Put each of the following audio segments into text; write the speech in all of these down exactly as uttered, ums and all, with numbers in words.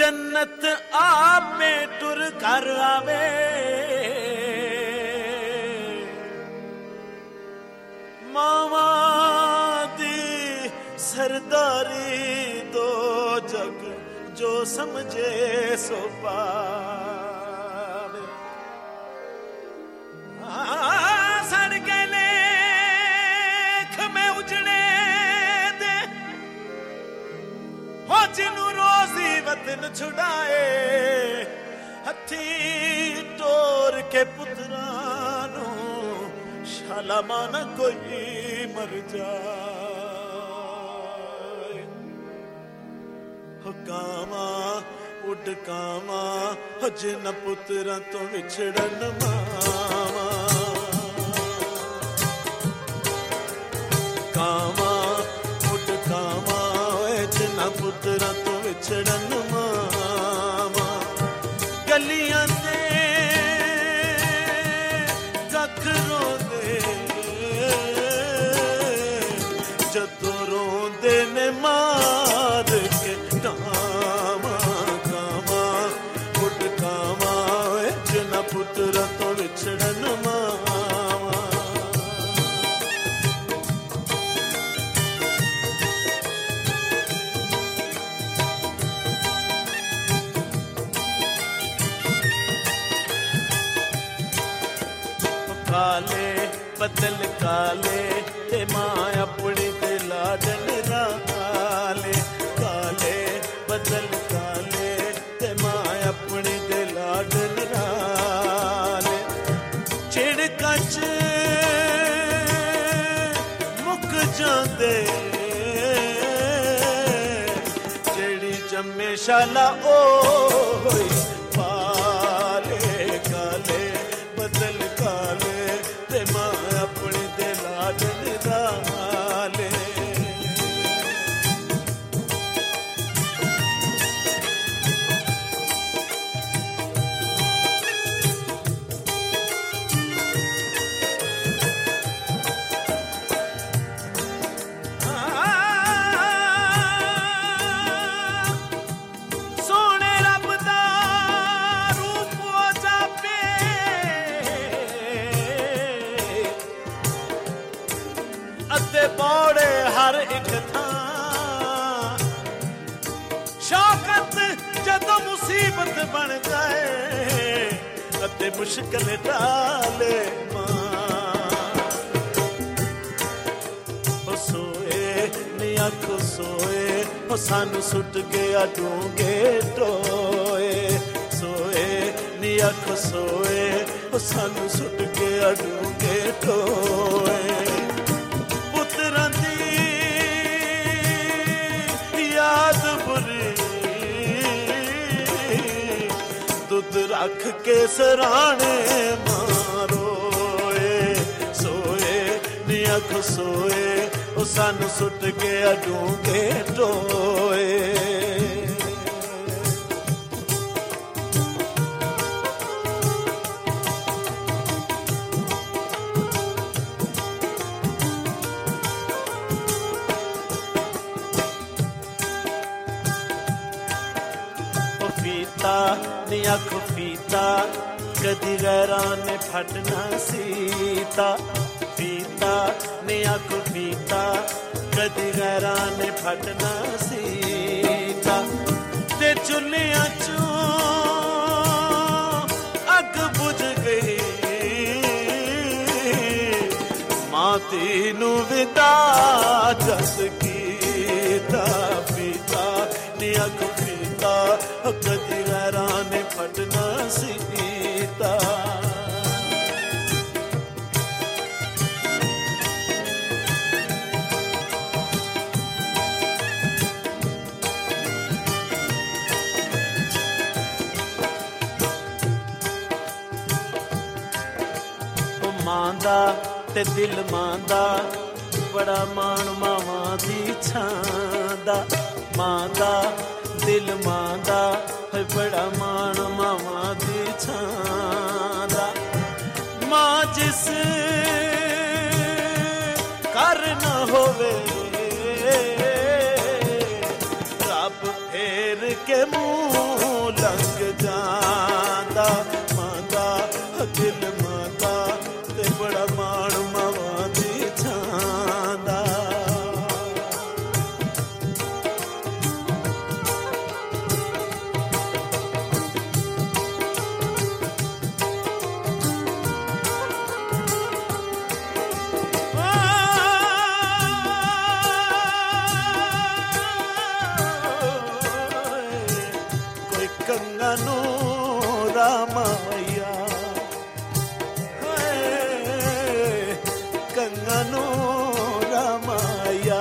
जन्नत आप में टुर कर आवे मावा दी सरदारी दो जग जो समझे सो पावे सड़ के लेख में उजड़े दे हो जिन्हू रोजी वतन छुड़ाए हथी टोर के पुत्रानू शाला माना कोई मर जाए हो कामा उड कामा हो जिन पुत्रा तो विछड़न मामा कामा उड कामा जिन पुत्रा तो विछड़न मामा गलियां दे कख रोंदे जदों रोंदे ने मार के कामा कामा उड कामा जिन पुत्रा तो विछड़न मामा काले बदल काले ते मां अपनी ते लाडन राले काले बदल काले ते मां अपनी ते लाडन राले चिड़का च मुक जांदे जेड़ी जम्मे शाला ओ होई पाले काले बदल काले ते मां अपनी दे लाडन राले सोने रब दा रूप हो जापे अते बौड़े हर एक थां शौकत जदों मुसीबत बन जाए अते मुश्किल टाले मां सोए नी अख सोए हो सानू सुट गया डूंगे टोए सोए नी अख सोए हो सानू सुट गया डूंगे टोए पुत्रां दी याद बुरी दुध रख के सराणे मारोए सोए नी अख सोए ओ सानू सुट गया डूंगे टोए नी अख फीता कदी गैरां ने फटना सीता फीता नी अख फीता कदी गैरां ने फटना सीता ते चुल्लियां चों अग बुझ गई मां तीनू विदा जस कीता फीता नी अख फीता कदी गैरां ने फटना सीता मांदा ते दिल मांदा बड़ा मान मावां दी छांदा मांदा दिल मांदा है बड़ा मान मावां दी छांदा मां जिस कर न होवे रब फेर के मुंह लंघ जांदा मांदा दिल मांदा ते बड़ा माण मावां दी छांदा रामाया कंगनो रामाया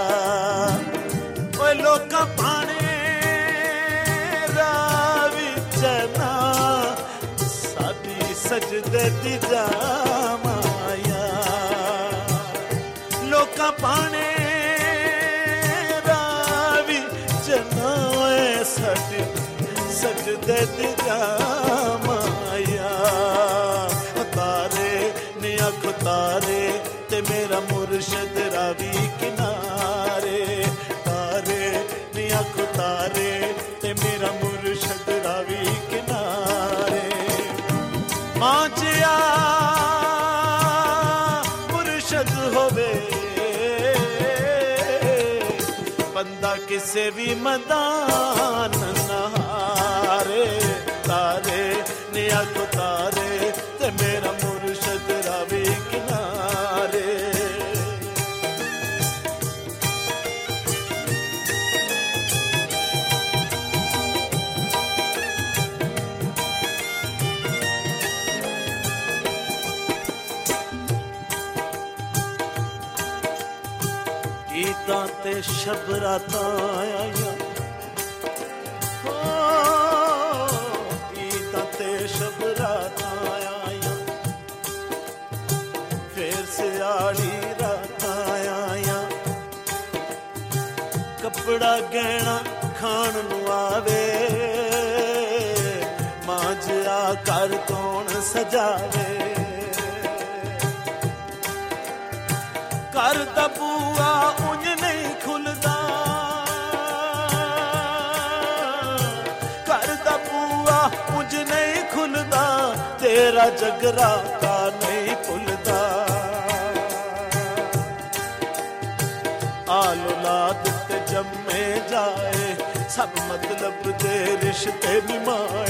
ओ लोका पाने रावी चना साडी सजदे दी जामाया लोका पाने रावी चना साडी सजदे दी जामाया तारे ने अख तारे ते मेरा मुर्शद रावी किनारे तारे ने अख तारे ते मेरा मुर्शद रावी किनारे मांजिया मुर्शद होवे बंदा किसे भी मैदान नहारे तारे ने अख तारे ते मेरा मुर्शद रावी किनारे गीतां ते शबरातां आया शबरातां आया फिर सियाड़ी रातां आया कपड़ा गहना खान नू आवे मांजिया कर कौन सजावे कर दा बूआ उंज नहीं खुलदा कर दा बूआ उंज नहीं खुलदा तेरा जगराता नहीं भुलदा आल औलाद ते जम्मे जाए सब मतलब दे रिश्ते निमाए